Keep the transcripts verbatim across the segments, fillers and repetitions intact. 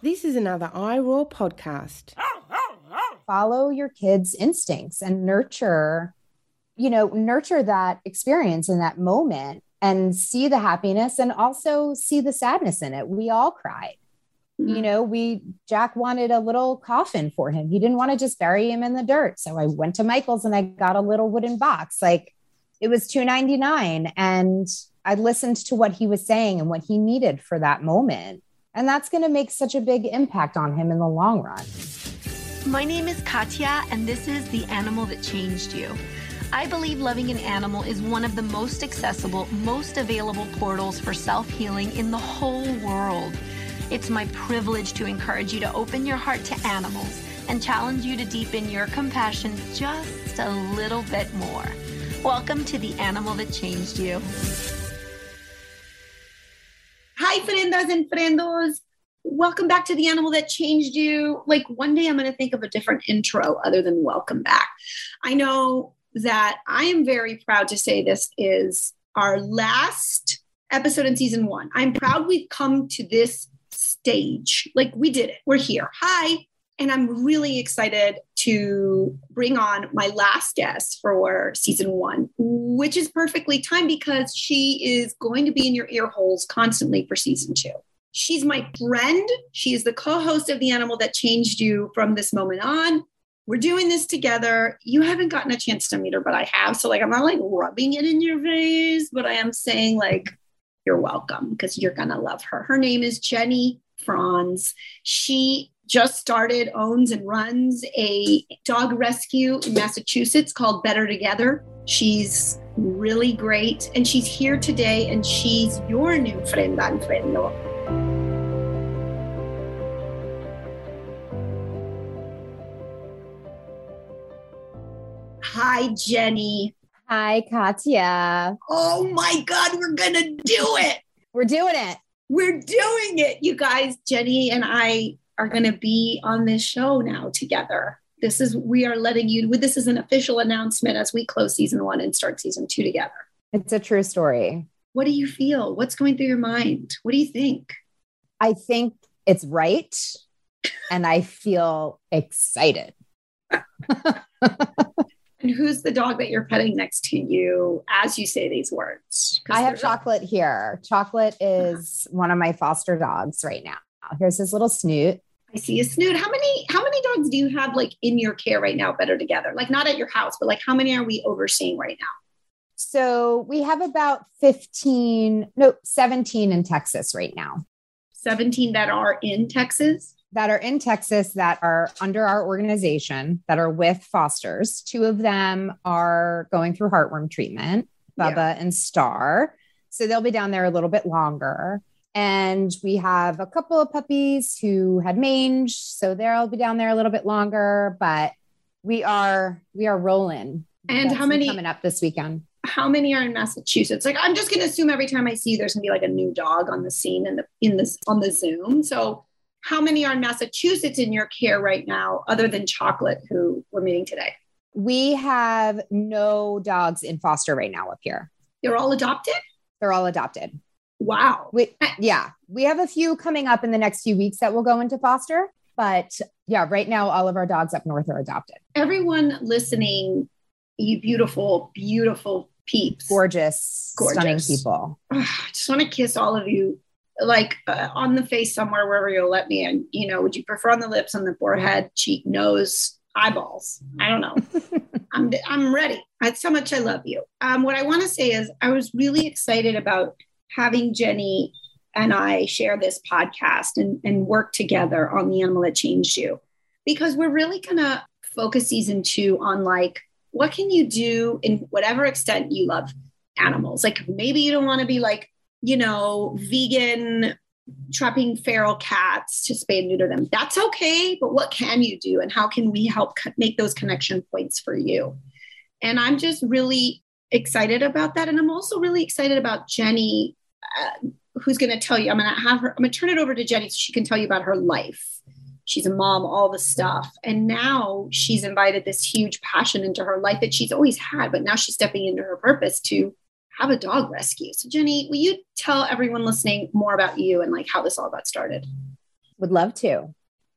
This is another iRaw podcast. Follow your kids' instincts and nurture, you know, nurture that experience in that moment and see the happiness and also see the sadness in it. We all cried. Mm-hmm. You know, we, Jack wanted a little coffin for him. He didn't want to just bury him in the dirt. So I went to Michael's and I got a little wooden box. Like it was two ninety-nine. And I listened to what he was saying and what he needed for that moment. And that's going to make such a big impact on him in the long run. My name is Katya, and this is The Animal That Changed You. I believe loving an animal is one of the most accessible, most available portals for self-healing in the whole world. It's my privilege to encourage you to open your heart to animals and challenge you to deepen your compassion just a little bit more. Welcome to The Animal That Changed You. Hi, frendas and frendos. Welcome back to The Animal That Changed You. Like one day I'm going to think of a different intro other than welcome back. I know that I am very proud to say this is our last episode in season one. I'm proud we've come to this stage. Like we did it. We're here. Hi. And I'm really excited to bring on my last guest for season one, which is perfectly timed because she is going to be in your ear holes constantly for season two. She's my friend. She is the co-host of The Animal That Changed You from this moment on. We're doing this together. You haven't gotten a chance to meet her, but I have. So like, I'm not like rubbing it in your face, but I am saying like, you're welcome because you're going to love her. Her name is Jenny Franz. She just started, owns and runs a dog rescue in Massachusetts called Better Together. She's really great. And she's here today and she's your new frenda and friendo. Hi, Jenny. Hi, Katya. Oh my God, we're going to do it. We're doing it. We're doing it. You guys, Jenny and I are going to be on this show now together. This is, we are letting you, this is an official announcement as we close season one and start season two together. It's a true story. What do you feel? What's going through your mind? What do you think? I think it's right. And I feel excited. And who's the dog that you're petting next to you as you say these words? I have Chocolate here. Chocolate is uh-huh. one of my foster dogs right now. Here's his little Snoot. I see a Snoot. How many, how many dogs do you have like in your care right now, Better Together? Like not at your house, but like how many are we overseeing right now? So we have about fifteen, no, seventeen in Texas right now. seventeen that are in Texas? That are in Texas that are under our organization that are with fosters. Two of them are going through heartworm treatment, Bubba yeah. and Star. So they'll be down there a little bit longer. And we have a couple of puppies who had mange. So they'll be down there a little bit longer, but we are, we are rolling. And how many coming up this weekend? How many are in Massachusetts? Like, I'm just going to assume every time I see you, there's gonna be like a new dog on the scene in the, in this, on the Zoom. So how many are in Massachusetts in your care right now, other than Chocolate, who we're meeting today? We have no dogs in foster right now up here. They're all adopted? They're all adopted. Wow. We, yeah, we have a few coming up in the next few weeks that will go into foster. But yeah, right now, all of our dogs up north are adopted. Everyone listening, you beautiful, beautiful peeps. Gorgeous, Gorgeous. Stunning people. I just want to kiss all of you. Like uh, on the face somewhere, wherever you'll let me. And, you know, would you prefer on the lips, on the forehead, cheek, nose, eyeballs? I don't know. I'm I'm ready. That's how much I love you. Um, what I want to say is I was really excited about having Jenny and I share this podcast and, and work together on The Animal That Changed You, because we're really going to focus season two on like, what can you do in whatever extent you love animals? Like maybe you don't want to be like, you know, vegan, trapping feral cats to spay and neuter them. That's okay. But what can you do? And how can we help co- make those connection points for you? And I'm just really excited about that. And I'm also really excited about Jenny, uh, who's going to tell you, I'm going to have her, I'm going to turn it over to Jenny so she can tell you about her life. She's a mom, all the stuff. And now she's invited this huge passion into her life that she's always had, but now she's stepping into her purpose to have a dog rescue. So Jenny, will you tell everyone listening more about you and like how this all got started? Would love to.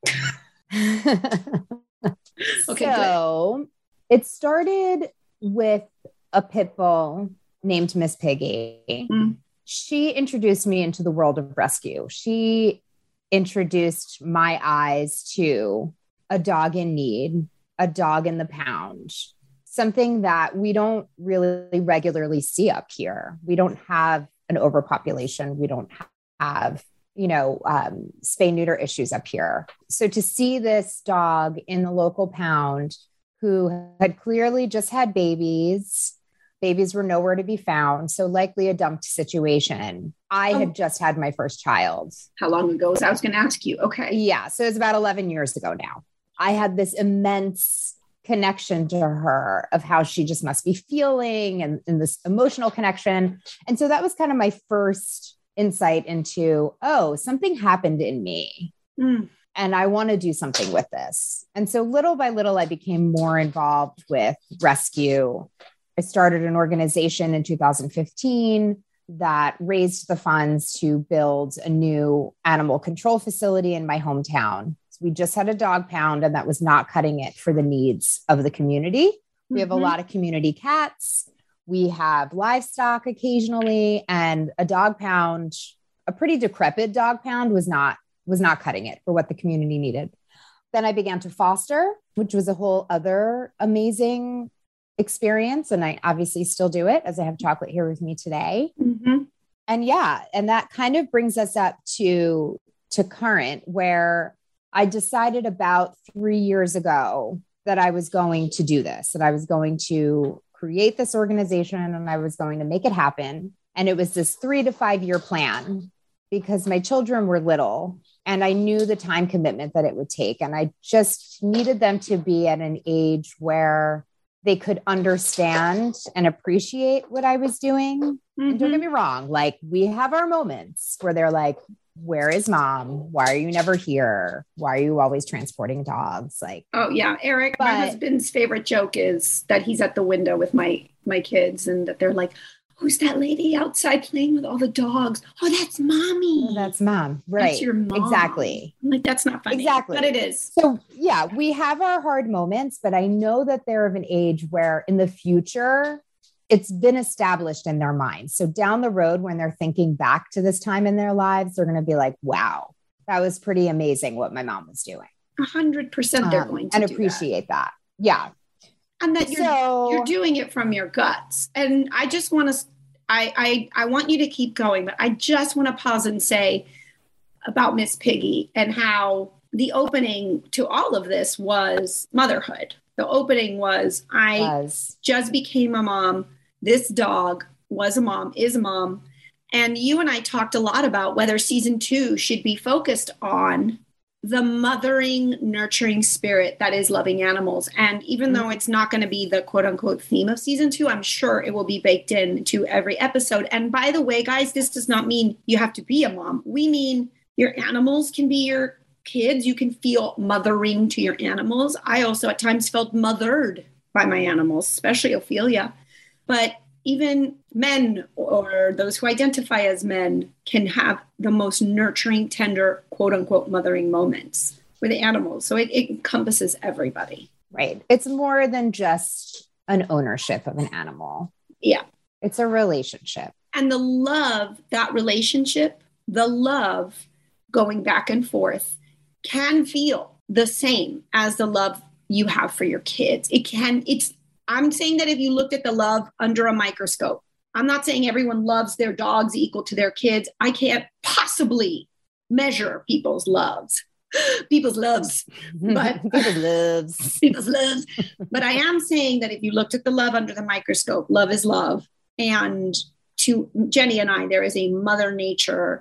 Okay, so good. It started with a pit bull named Miss Piggy. Mm. She introduced me into the world of rescue. She introduced my eyes to a dog in need, a dog in the pound, something that we don't really regularly see up here. We don't have an overpopulation. We don't have, you know, um, spay neuter issues up here. So to see this dog in the local pound who had clearly just had babies, babies were nowhere to be found. So likely a dumped situation. I oh. had just had my first child. How long ago was I was going to ask you? Okay. Yeah. So it's about eleven years ago now. I had this immense connection to her of how she just must be feeling and, and this emotional connection. And so that was kind of my first insight into, oh, something happened in me. Mm. And I want to do something with this. And so little by little, I became more involved with rescue. I started an organization in two thousand fifteen that raised the funds to build a new animal control facility in my hometown. So we just had a dog pound, and that was not cutting it for the needs of the community. We mm-hmm. have a lot of community cats. We have livestock occasionally, and a dog pound, a pretty decrepit dog pound was not, was not cutting it for what the community needed. Then I began to foster, which was a whole other amazing experience. And I obviously still do it, as I have Chocolate here with me today. Mm-hmm. And yeah, and that kind of brings us up to, to current, where I decided about three years ago that I was going to do this, that I was going to create this organization and I was going to make it happen. And it was this three to five year plan because my children were little and I knew the time commitment that it would take. And I just needed them to be at an age where they could understand and appreciate what I was doing. Mm-hmm. And don't get me wrong, like we have our moments where they're like, where is mom? Why are you never here? Why are you always transporting dogs? Like, oh yeah, Eric, but, my husband's favorite joke is that he's at the window with my, my kids and that they're like, who's that lady outside playing with all the dogs? Oh, that's mommy. Oh, that's mom. Right. That's your mom. Exactly. I'm like, that's not funny. Exactly. But it is. So yeah, we have our hard moments, but I know that they're of an age where in the future, it's been established in their minds. So down the road, when they're thinking back to this time in their lives, they're going to be like, wow, that was pretty amazing what my mom was doing. A hundred percent they're going to and do appreciate that. that. Yeah. And that you're, so, you're doing it from your guts. And I just want to, I, I, I want you to keep going, but I just want to pause and say about Miss Piggy and how the opening to all of this was motherhood. The opening was, I was. just became a mom. This dog was a mom, is a mom. And you and I talked a lot about whether season two should be focused on the mothering, nurturing spirit that is loving animals. And even mm-hmm. though it's not going to be the quote unquote theme of season two, I'm sure it will be baked into every episode. And by the way, guys, this does not mean you have to be a mom. We mean your animals can be your kids. You can feel mothering to your animals. I also at times felt mothered by my animals, especially Ophelia. But even men or those who identify as men can have the most nurturing, tender, quote unquote, mothering moments with the animals. So it, it encompasses everybody. Right. It's more than just an ownership of an animal. Yeah. It's a relationship. And the love, that relationship, the love going back and forth can feel the same as the love you have for your kids. It can, it's, I'm saying that if you looked at the love under a microscope, I'm not saying everyone loves their dogs equal to their kids. I can't possibly measure people's loves, people's loves, but people's loves, people's loves. But I am saying that if you looked at the love under the microscope, love is love. And to Jenny and I, there is a mother nature,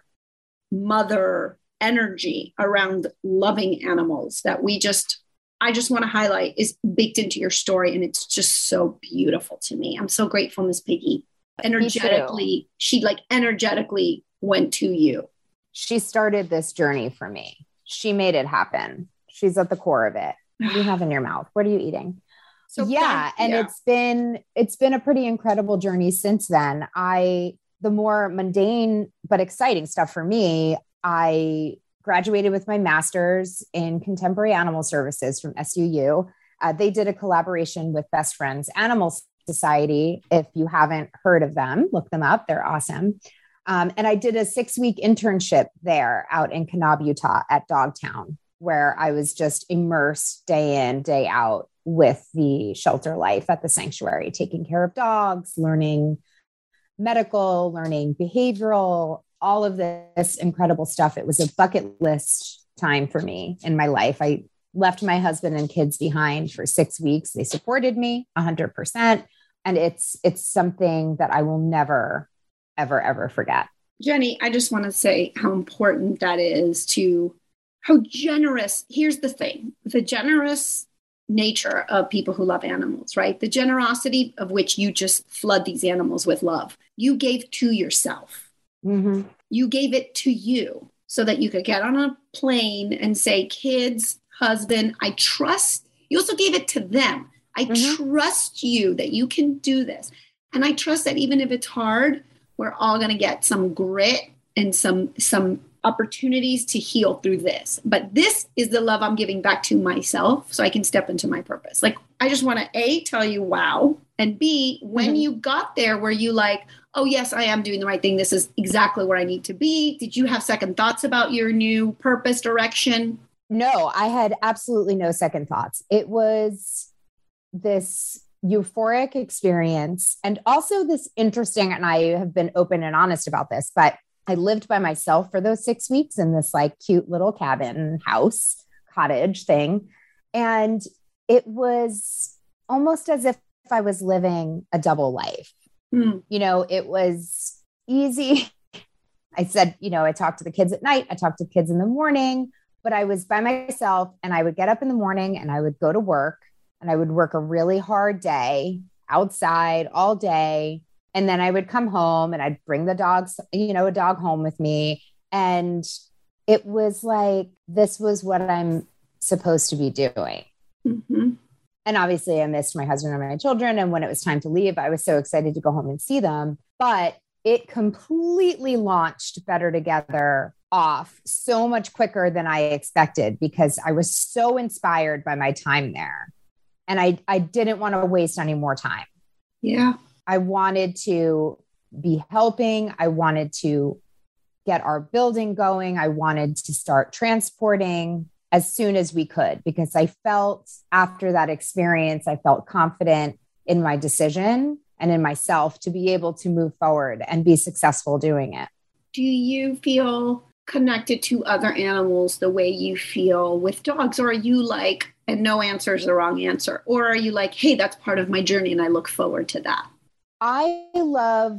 mother energy around loving animals that we just, I just want to highlight is baked into your story. And it's just so beautiful to me. I'm so grateful, Miss Piggy. Energetically, she like energetically went to you. She started this journey for me. She made it happen. She's at the core of it. What do you have in your mouth? What are you eating? So yeah. And yeah. it's been, it's been a pretty incredible journey since then. I, the more mundane, but exciting stuff for me, I graduated with my master's in contemporary animal services from S U U. Uh, they did a collaboration with Best Friends Animal Society. If you haven't heard of them, look them up. They're awesome. Um, and I did a six week internship there out in Kanab, Utah at Dogtown, where I was just immersed day in, day out with the shelter life at the sanctuary, taking care of dogs, learning medical, learning behavioral, all of this incredible stuff. It was a bucket list time for me in my life. I left my husband and kids behind for six weeks. They supported me one hundred percent. And it's, it's something that I will never, ever, ever forget. Jenny, I just want to say how important that is to how generous. Here's the thing, the generous nature of people who love animals, right? The generosity of which you just flood these animals with love. You gave to yourself. Mm-hmm. You gave it to you so that you could get on a plane and say, kids, husband, I trust. You also gave it to them. I mm-hmm. trust you that you can do this. And I trust that even if it's hard, we're all going to get some grit and some, some opportunities to heal through this. But this is the love I'm giving back to myself so I can step into my purpose. Like, I just want to A, tell you, wow. And B, when mm-hmm. you got there, were you like, oh yes, I am doing the right thing. This is exactly where I need to be. Did you have second thoughts about your new purpose direction? No, I had absolutely no second thoughts. It was this euphoric experience and also this interesting, and I have been open and honest about this, but I lived by myself for those six weeks in this like cute little cabin house, cottage thing. And it was almost as if I was living a double life. Mm. You know, it was easy. I said, you know, I talked to the kids at night. I talked to kids in the morning, but I was by myself and I would get up in the morning and I would go to work and I would work a really hard day outside all day. And then I would come home and I'd bring the dogs, you know, a dog home with me. And it was like, this was what I'm supposed to be doing. Mm-hmm. And obviously I missed my husband and my children. And when it was time to leave, I was so excited to go home and see them. But it completely launched Better Together off so much quicker than I expected because I was so inspired by my time there. And I, I didn't want to waste any more time. Yeah. I wanted to be helping. I wanted to get our building going. I wanted to start transporting as soon as we could, because I felt after that experience, I felt confident in my decision and in myself to be able to move forward and be successful doing it. Do you feel connected to other animals the way you feel with dogs? Or are you like, and no answer is the wrong answer? Or are you like, hey, that's part of my journey and I look forward to that? I love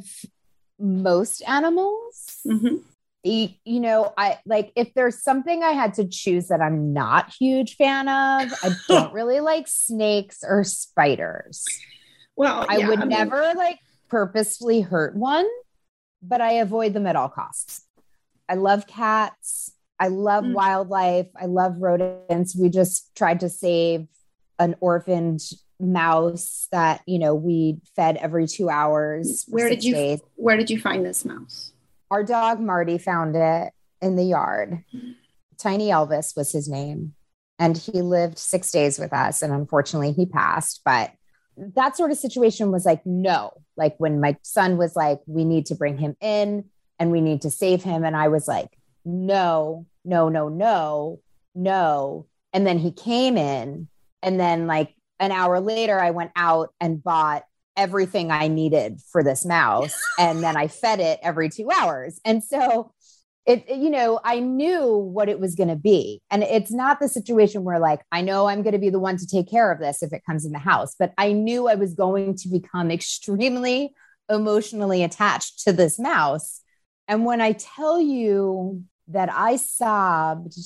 most animals. Mm-hmm. You, you know, I like if there's something I had to choose that I'm not huge fan of, I don't really like snakes or spiders. Well, I yeah, would I mean, never like purposefully hurt one, but I avoid them at all costs. I love cats. I love mm. wildlife. I love rodents. We just tried to save an orphaned mouse that, you know, we fed every two hours. Where did you, days. where did you find this mouse? Our dog Marty found it in the yard. Tiny Elvis was his name. And he lived six days with us. And unfortunately he passed, but that sort of situation was like, no, like when my son was like, we need to bring him in and we need to save him. And I was like, no, no, no, no, no. And then he came in and then like an hour later, I went out and bought everything I needed for this mouse. And then I fed it every two hours. And so it, you know, I knew what it was going to be. And it's not the situation where like, I know I'm going to be the one to take care of this if it comes in the house, but I knew I was going to become extremely emotionally attached to this mouse. And when I tell you that I sobbed,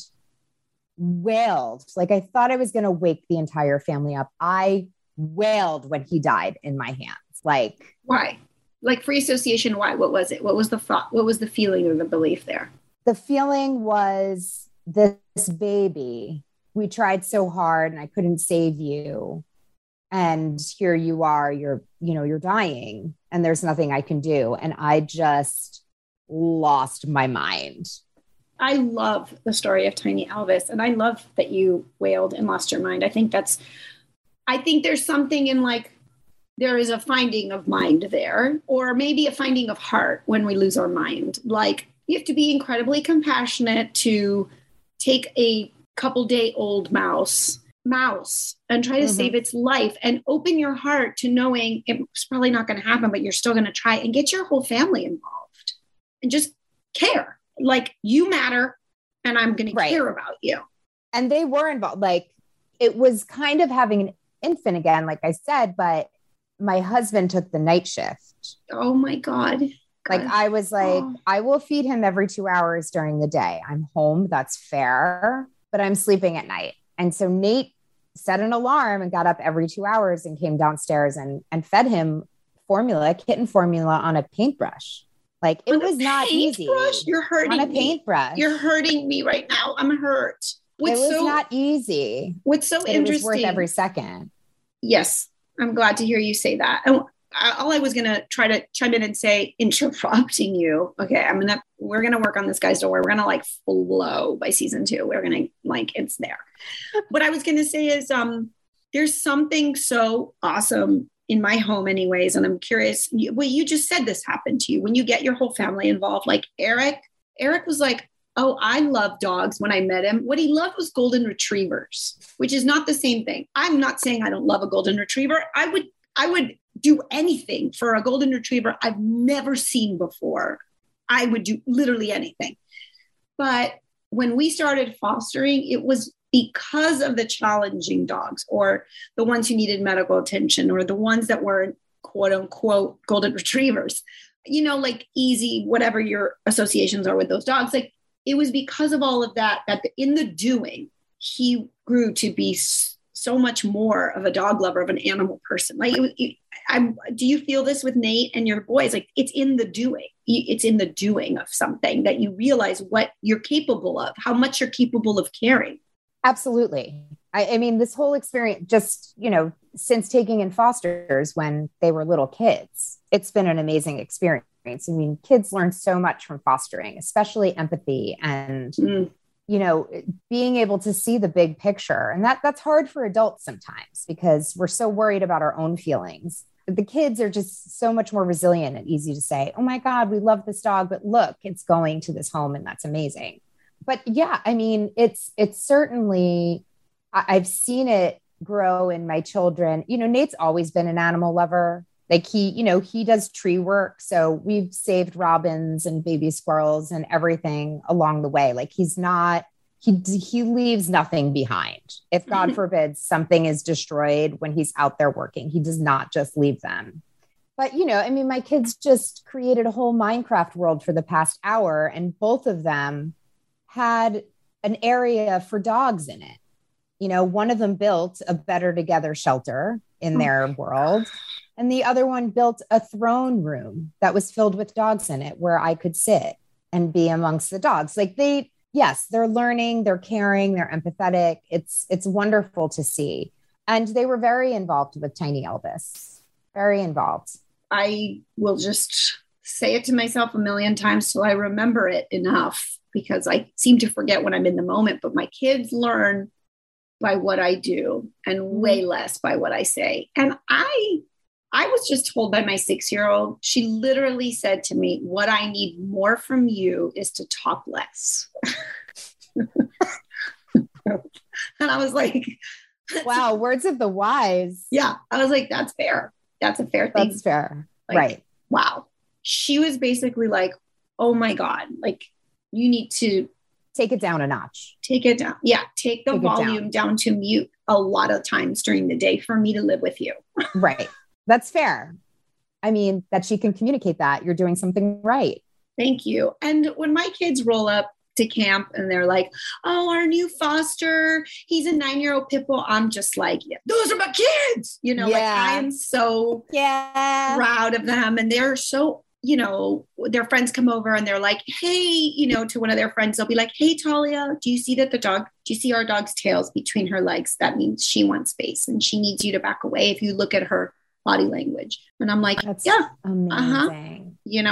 wailed, like I thought I was going to wake the entire family up. I wailed when he died in my hands. Like, why? Like free association, why? What was it? What was the thought? What was the feeling or the belief there? The feeling was this baby. We tried so hard and I couldn't save you. And here you are, you're, you know, you're dying and there's nothing I can do. And I just lost my mind. I love the story of Tiny Elvis. And I love that you wailed and lost your mind. I think that's, I think there's something in like, there is a finding of mind there, or maybe a finding of heart when we lose our mind. Like you have to be incredibly compassionate to take a couple day old mouse mouse and try to mm-hmm. save its life, and open your heart to knowing it's probably not going to happen, but you're still going to try, and get your whole family involved and just care. Like you matter and I'm going right. to care about you. And they were involved. Like it was kind of having an infant again, like I said, but my husband took the night shift. Oh my God. Like I was like, oh. I will feed him every two hours during the day. I'm home. That's fair, but I'm sleeping at night. And so Nate set an alarm and got up every two hours and came downstairs and, and fed him formula, kitten formula on a paintbrush. Like it on was not easy. You're hurting on a me. paintbrush. You're hurting me right now. I'm hurt. What's it was so, not easy. What's so interesting. It was worth every second. Yes. I'm glad to hear you say that. And all I was going to try to chime in and say, interrupting you. Okay. I'm going to, we're going to work on this, guys. Don't worry. We're going to like flow by season two. We're going to like, it's there. What I was going to say is, um, there's something so awesome in my home anyways. And I'm curious, you, well, you just said this happened to you when you get your whole family involved. Like Eric, Eric was like, oh, I love dogs when I met him. What he loved was golden retrievers, which is not the same thing. I'm not saying I don't love a golden retriever. I would, I would do anything for a golden retriever I've never seen before. I would do literally anything. But when we started fostering, it was because of the challenging dogs, or the ones who needed medical attention, or the ones that were quote unquote golden retrievers, you know, like easy, whatever your associations are with those dogs. Like it was because of all of that, that in the doing, he grew to be so much more of a dog lover, of an animal person. Like, it, it, I'm, do you feel this with Nate and your boys? Like it's in the doing, it's in the doing of something that you realize what you're capable of, how much you're capable of caring. Absolutely. I, I mean, this whole experience, just, you know, since taking in fosters when they were little kids, it's been an amazing experience. I mean, kids learn so much from fostering, especially empathy and, mm. you know, being able to see the big picture. And that that's hard for adults sometimes because we're so worried about our own feelings. The kids are just so much more resilient and easy to say, oh my God, we love this dog, but look, it's going to this home and that's amazing. But yeah, I mean, it's, it's certainly, I, I've seen it grow in my children. You know, Nate's always been an animal lover. Like he, you know, he does tree work. So we've saved robins and baby squirrels and everything along the way. Like he's not, he, he leaves nothing behind. If God forbid something is destroyed when he's out there working, he does not just leave them. But, you know, I mean, my kids just created a whole Minecraft world for the past hour, and both of them had an area for dogs in it. You know, one of them built a Better Together shelter in their world. And the other one built a throne room that was filled with dogs in it where I could sit and be amongst the dogs. Like they, yes, they're learning, they're caring, they're empathetic. It's, it's wonderful to see. And they were very involved with Tiny Elvis, very involved. I will just say it to myself a million times till I remember it enough, because I seem to forget when I'm in the moment, but my kids learn by what I do and way less by what I say. And I, I was just told by my six-year-old, she literally said to me, what I need more from you is to talk less. And I was like, wow, words of the wise. Yeah. I was like, that's fair. That's a fair thing. That's fair. Like, right. Wow. She was basically like, oh my God, like you need to take it down a notch. Take it down. Yeah. Take the take volume down. down to mute a lot of times during the day for me to live with you. Right. That's fair. I mean, that she can communicate that you're doing something right. Thank you. And when my kids roll up to camp and they're like, oh, our new foster, he's a nine-year-old pit bull. I'm just like, yeah, those are my kids. You know, yeah. like I am so yeah. proud of them. And they're so, you know, their friends come over and they're like, hey, you know, to one of their friends, they'll be like, hey, Talia, do you see that the dog, do you see our dog's tails between her legs? That means she wants space and she needs you to back away if you look at her body language. And I'm like, that's yeah, amazing. Uh-huh. You know,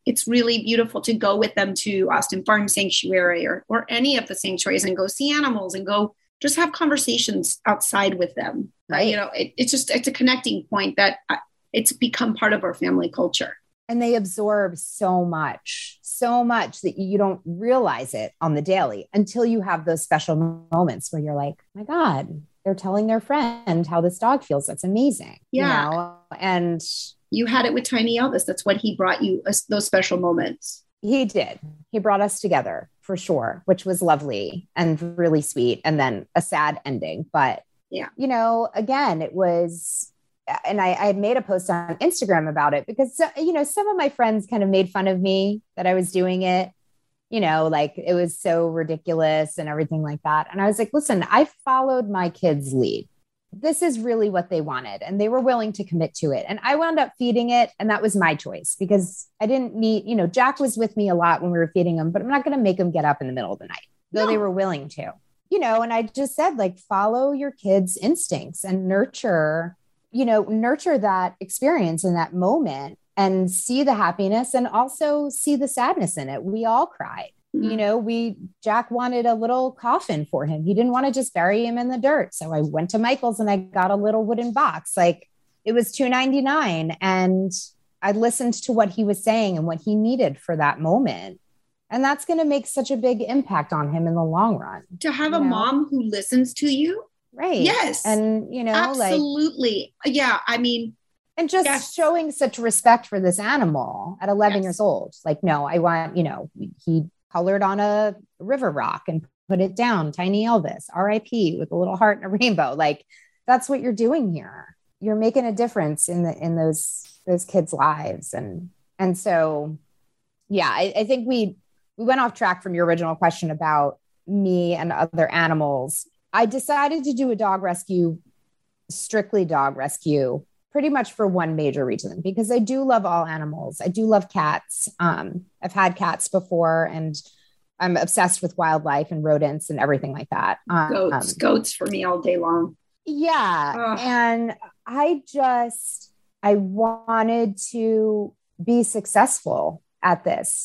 it's really beautiful to go with them to Austin Farm Sanctuary or, or any of the sanctuaries and go see animals and go just have conversations outside with them. Right. You know, it, it's just, it's a connecting point that uh, it's become part of our family culture. And they absorb so much, so much that you don't realize it on the daily until you have those special moments where you're like, oh my God, they're telling their friend how this dog feels. That's amazing. Yeah. You know? And you had it with Tiny Elvis. That's what he brought you, uh, those special moments. He did. He brought us together for sure, which was lovely and really sweet. And then a sad ending. But, yeah, you know, again, it was, and I, I made a post on Instagram about it because, you know, some of my friends kind of made fun of me that I was doing it, you know, like it was so ridiculous and everything like that. And I was like, listen, I followed my kids' lead. This is really what they wanted. And they were willing to commit to it. And I wound up feeding it. And that was my choice because I didn't need, you know, Jack was with me a lot when we were feeding him, but I'm not going to make him get up in the middle of the night, though No. they were willing to, you know, and I just said, like, follow your kids' instincts and nurture, you know, nurture that experience in that moment and see the happiness and also see the sadness in it. We all cried. You know, we, Jack wanted a little coffin for him. He didn't want to just bury him in the dirt. So I went to Michael's and I got a little wooden box. Like it was two ninety-nine. And I listened to what he was saying and what he needed for that moment. And that's going to make such a big impact on him in the long run. To have you a know? mom who listens to you. Right. Yes. And, you know, absolutely. like, yeah. I mean, and just yes. showing such respect for this animal at eleven Yes. years old. Like, no, I want, you know, he colored on a river rock and put it down, Tiny Elvis, R I P with a little heart and a rainbow. Like that's what you're doing here. You're making a difference in the, in those, those kids' lives. And, and so, yeah, I, I think we, we went off track from your original question about me and other animals. I decided to do a dog rescue, strictly dog rescue, pretty much for one major reason, because I do love all animals. I do love cats. Um, I've had cats before and I'm obsessed with wildlife and rodents and everything like that. Um, goats, goats for me all day long. Yeah. Ugh. And I just, I wanted to be successful at this.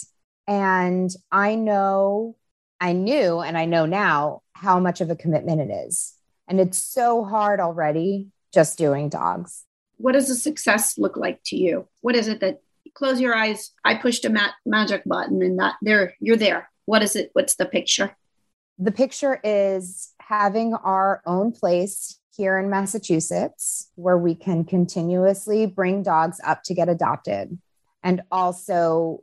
And I know, I knew, and I know now how much of a commitment it is. And it's so hard already just doing dogs. What does a success look like to you? What is it that close your eyes? I pushed a ma- magic button and that there, you're there. What is it? What's the picture? The picture is having our own place here in Massachusetts where we can continuously bring dogs up to get adopted and also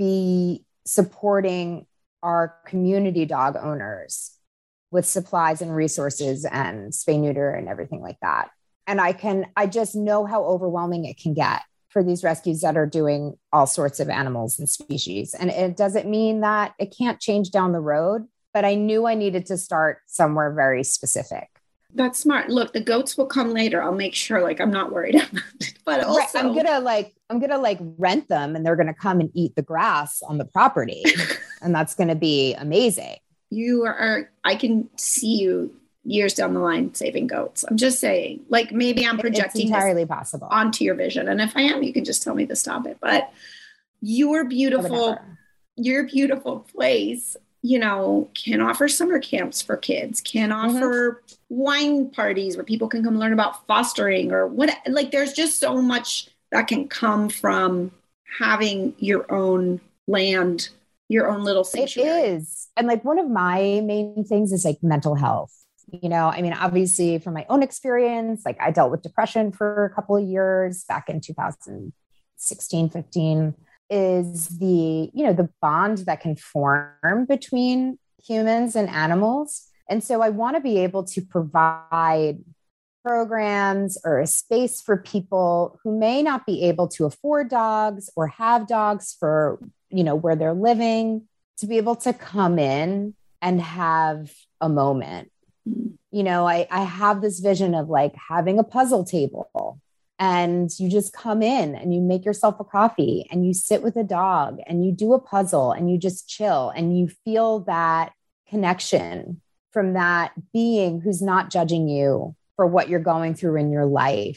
be supporting our community dog owners with supplies and resources and spay neuter and everything like that. And I can, I just know how overwhelming it can get for these rescues that are doing all sorts of animals and species. And it doesn't mean that it can't change down the road, but I knew I needed to start somewhere very specific. That's smart. Look, the goats will come later. I'll make sure, like, I'm not worried about it. But also, right, I'm gonna like, I'm gonna like rent them, and they're gonna come and eat the grass on the property, and that's gonna be amazing. You are. I can see you years down the line saving goats. I'm just saying, like, maybe I'm projecting it's entirely this possible onto your vision, and if I am, you can just tell me to stop it. But your beautiful, your beautiful place, you know, can offer summer camps for kids, can offer mm-hmm. wine parties where people can come learn about fostering or what, like, there's just so much that can come from having your own land, your own little sanctuary. It is. And like one of my main things is like mental health. You know, I mean, obviously from my own experience, like I dealt with depression for a couple of years back in two thousand sixteen, fifteen. Is the, you know, the bond that can form between humans and animals. And so I want to be able to provide programs or a space for people who may not be able to afford dogs or have dogs for, you know, where they're living, to be able to come in and have a moment. You know, I, I have this vision of like having a puzzle table. And you just come in and you make yourself a coffee and you sit with a dog and you do a puzzle and you just chill and you feel that connection from that being who's not judging you for what you're going through in your life.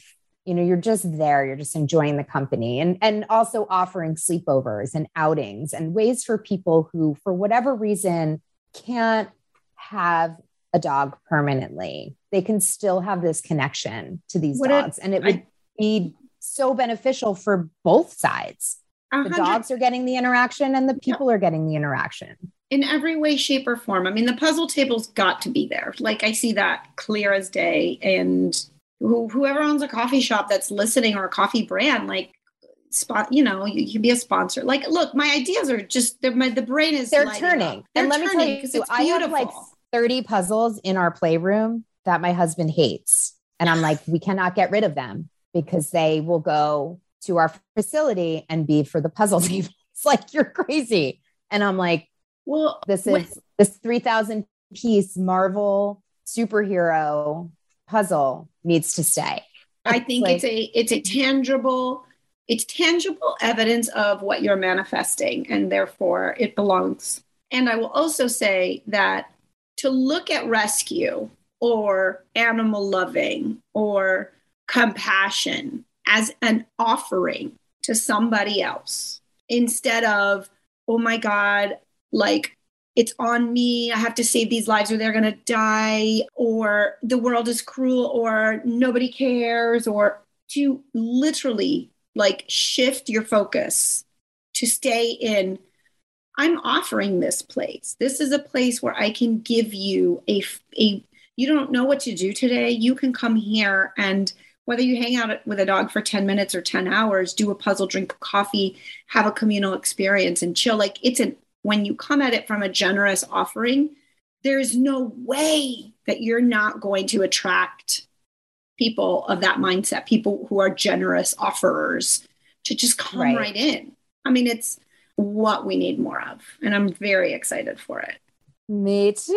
You know, you're just there, you're just enjoying the company, and, and also offering sleepovers and outings and ways for people who, for whatever reason, can't have a dog permanently. They can still have this connection to these What dogs. it- and it would I- be so beneficial for both sides. A The hundred- dogs are getting the interaction and the people are getting the interaction. in every way, shape, or form. I mean, the puzzle table's got to be there. Like, I see that clear as day. And who, whoever owns a coffee shop that's listening, or a coffee brand, like, spot, you know, you, you can be a sponsor. Like, look, my ideas are just, they're, my, the brain is They're lighting turning. up. They're and let me tell turning you, 'cause it's I have like beautiful. thirty puzzles in our playroom that my husband hates. And I'm like, we cannot get rid of them because they will go to our facility and be for the puzzle table. It's like, you're crazy. And I'm like, Well, this what- is this three thousand piece Marvel superhero puzzle needs to stay. I think like- it's a it's a tangible it's tangible evidence of what you're manifesting, and therefore it belongs. And I will also say that to look at rescue or animal loving or compassion as an offering to somebody else, instead of, oh my God, like, it's on me, I have to save these lives or they're going to die, or the world is cruel, or nobody cares, or to literally like shift your focus to stay in, I'm offering this place. This is a place where I can give you a, a, you don't know what to do today. You can come here, and whether you hang out with a dog for ten minutes or ten hours, do a puzzle, drink coffee, have a communal experience and chill. Like, it's an, when you come at it from a generous offering, there's no way that you're not going to attract people of that mindset, people who are generous offerers, to just come Right. right in. I mean, it's what we need more of. And I'm very excited for it. Me too.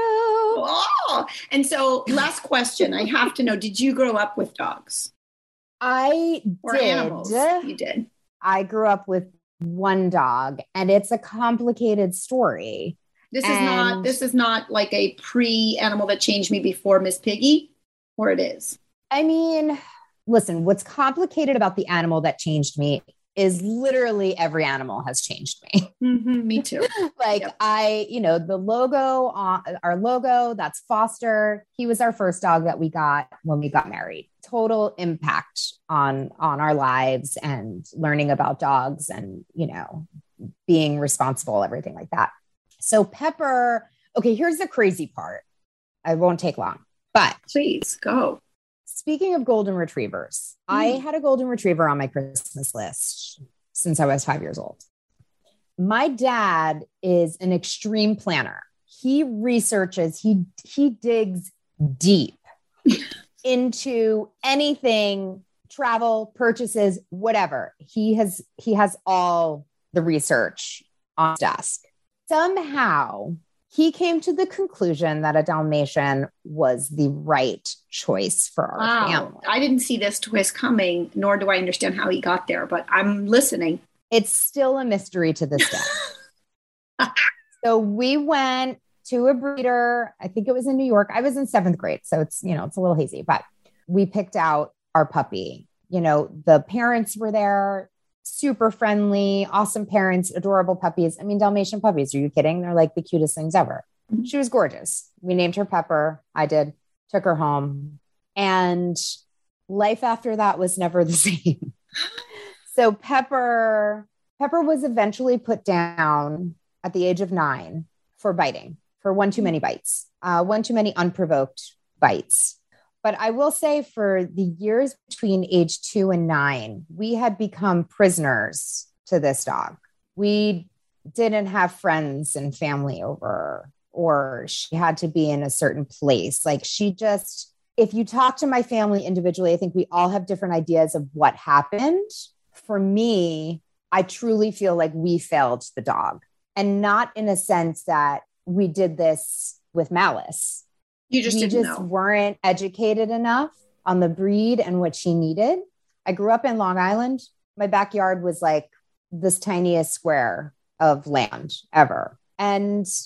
Oh, and so last question, I have to know, did you grow up with dogs I or did. animals? You did. I grew up with one dog, and it's a complicated story. This is not, And- this is not like a pre-Animal That Changed Me before Miss Piggy, or it is? I mean, listen, what's complicated about the animal that changed me is literally every animal has changed me. Mm-hmm, me too. Like Yep. I, you know, the logo on our logo, that's Foster. He was our first dog that we got when we got married. Total impact on on our lives and learning about dogs and, you know, being responsible, everything like that. So Pepper, okay, here's the crazy part. I won't take long, but Please go. speaking of golden retrievers, I had a golden retriever on my Christmas list since I was five years old. My dad is an extreme planner. He researches, he he digs deep into anything, travel, purchases, whatever. He has he has all the research on his desk. Somehow he came to the conclusion that a Dalmatian was the right choice for our Wow. family. I didn't see this twist coming, nor do I understand how he got there, but I'm listening. It's still a mystery to this day. So we went to a breeder. I think it was in New York. I was in seventh grade. So it's, you know, it's a little hazy, but we picked out our puppy. You know, the parents were there, super friendly, awesome parents, adorable puppies. I mean, Dalmatian puppies. Are you kidding? They're like the cutest things ever. She was gorgeous. We named her Pepper. I did, took her home. And life after that was never the same. So Pepper, Pepper was eventually put down at the age of nine for biting, for one too many bites, uh, one too many unprovoked bites. But I will say for the years between age two and nine, we had become prisoners to this dog. We didn't have friends and family over, or she had to be in a certain place. Like she just, if you talk to my family individually, I think we all have different ideas of what happened. For me, I truly feel like we failed the dog, and not in a sense that we did this with malice. You just we didn't just know. weren't educated enough on the breed and what she needed. I grew up in Long Island. My backyard was like this tiniest square of land ever. And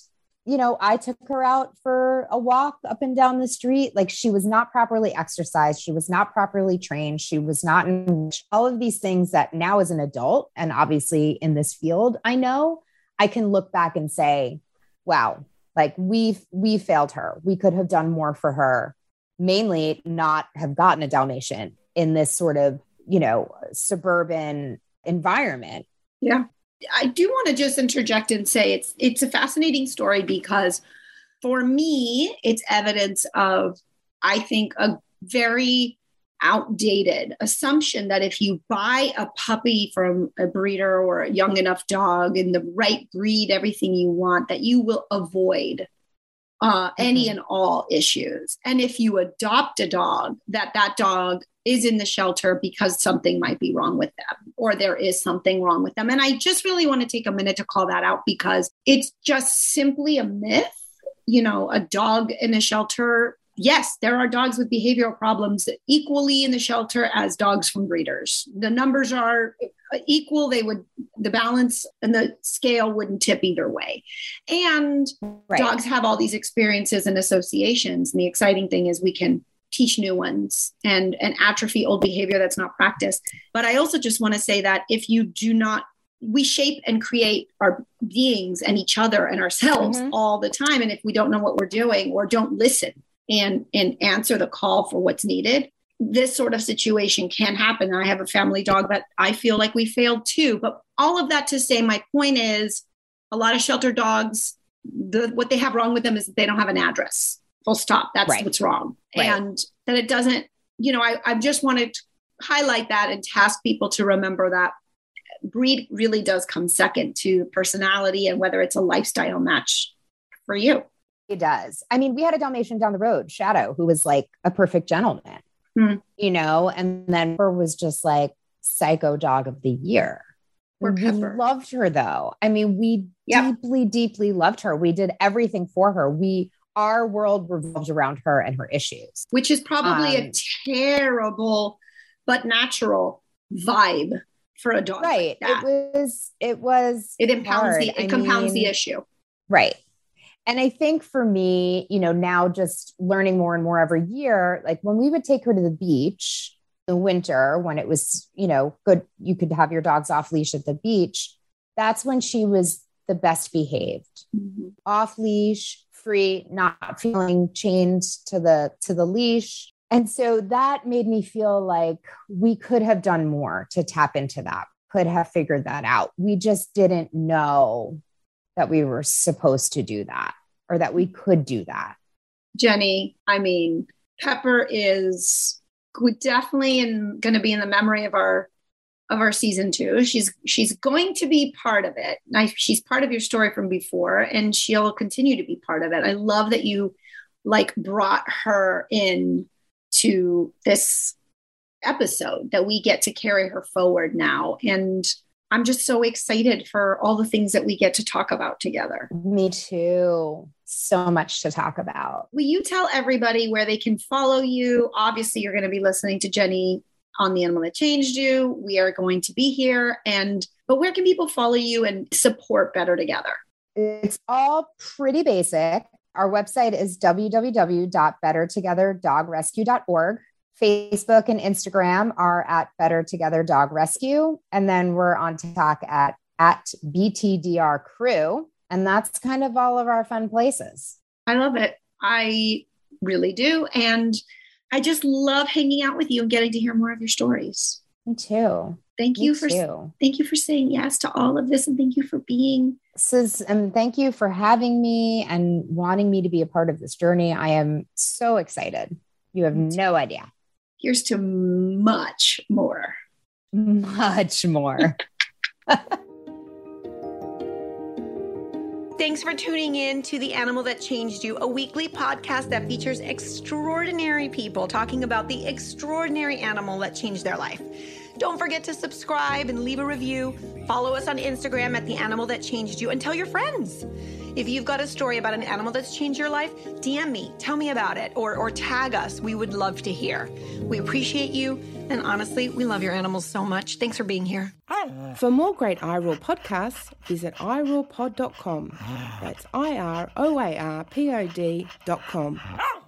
you know, I took her out for a walk up and down the street. Like, she was not properly exercised. She was not properly trained. She was not in all of these things that now as an adult, and obviously in this field, I know I can look back and say, wow, like we we failed her. We could have done more for her, mainly not have gotten a Dalmatian in this sort of, you know, suburban environment. Yeah. I do want to just interject and say it's it's a fascinating story because for me, it's evidence of, I think, a very outdated assumption that if you buy a puppy from a breeder or a young enough dog in the right breed, everything you want, that you will avoid uh, mm-hmm. any and all issues. And if you adopt a dog, that that dog is in the shelter because something might be wrong with them or there is something wrong with them. And I just really want to take a minute to call that out because it's just simply a myth. You know, a dog in a shelter, yes, there are dogs with behavioral problems equally in the shelter as dogs from breeders. The numbers are equal. They would, the balance and the scale wouldn't tip either way. And right. dogs have all these experiences and associations. And the exciting thing is we can teach new ones and, and atrophy old behavior that's not practiced. But I also just want to say that if you do not, we shape and create our beings and each other and ourselves mm-hmm. all the time. And if we don't know what we're doing or don't listen and, and answer the call for what's needed, this sort of situation can happen. I have a family dog that I feel like we failed too. But all of that to say, my point is a lot of shelter dogs, the, what they have wrong with them is that they don't have an address. Full stop. That's right. what's wrong. Right. And that it doesn't, you know, I, I just wanted to highlight that and task people to remember that breed really does come second to personality and whether it's a lifestyle match for you. It does. I mean, we had a Dalmatian down the road, Shadow, who was like a perfect gentleman, hmm. you know, and then her was just like psycho dog of the year. We loved her though. I mean, we yep. deeply, deeply loved her. We did everything for her. We Our world revolved around her and her issues. Which is probably um, a terrible but natural vibe for a dog. Right. Like that. It was, it was, it impounds the, it I compounds mean, the issue. Right. And I think for me, you know, now just learning more and more every year, like when we would take her to the beach in the winter, when it was, you know, good, you could have your dogs off leash at the beach. That's when she was the best behaved, mm-hmm. off leash, free, not feeling chained to the, to the leash. And so that made me feel like we could have done more to tap into that, could have figured that out. We just didn't know that we were supposed to do that or that we could do that. Jenny, I mean, Pepper is definitely in, going to be in the memory of our of our season two. She's she's going to be part of it. I, she's part of your story from before, and she'll continue to be part of it. I love that you like brought her in to this episode, that we get to carry her forward now. And I'm just so excited for all the things that we get to talk about together. Me too. So much to talk about. Will you tell everybody where they can follow you? Obviously, you're going to be listening to Jenny on The Animal That Changed You. We are going to be here. And but where can people follow you and support Better Together? It's all pretty basic. Our website is w w w dot better together dog rescue dot org. Facebook and Instagram are at Better Together Dog Rescue. And then we're on TikTok at, at B T D R Crew. And that's kind of all of our fun places. I love it. I really do. And I just love hanging out with you and getting to hear more of your stories. Me too. Thank Me you for too. Thank you for saying yes to all of this, and thank you for being. This is, and thank you for having me and wanting me to be a part of this journey. I am so excited. You have no idea. Here's to much more. Much more. Thanks for tuning in to The Animal That Changed You, a weekly podcast that features extraordinary people talking about the extraordinary animal that changed their life. Don't forget to subscribe and leave a review. Follow us on Instagram at The Animal That Changed You and tell your friends. If you've got a story about an animal that's changed your life, D M me, tell me about it, or, or tag us. We would love to hear. We appreciate you, and honestly, we love your animals so much. Thanks for being here. For more great I R O A R podcasts, visit I R O A R pod dot com. That's I R O A R P O D dot com.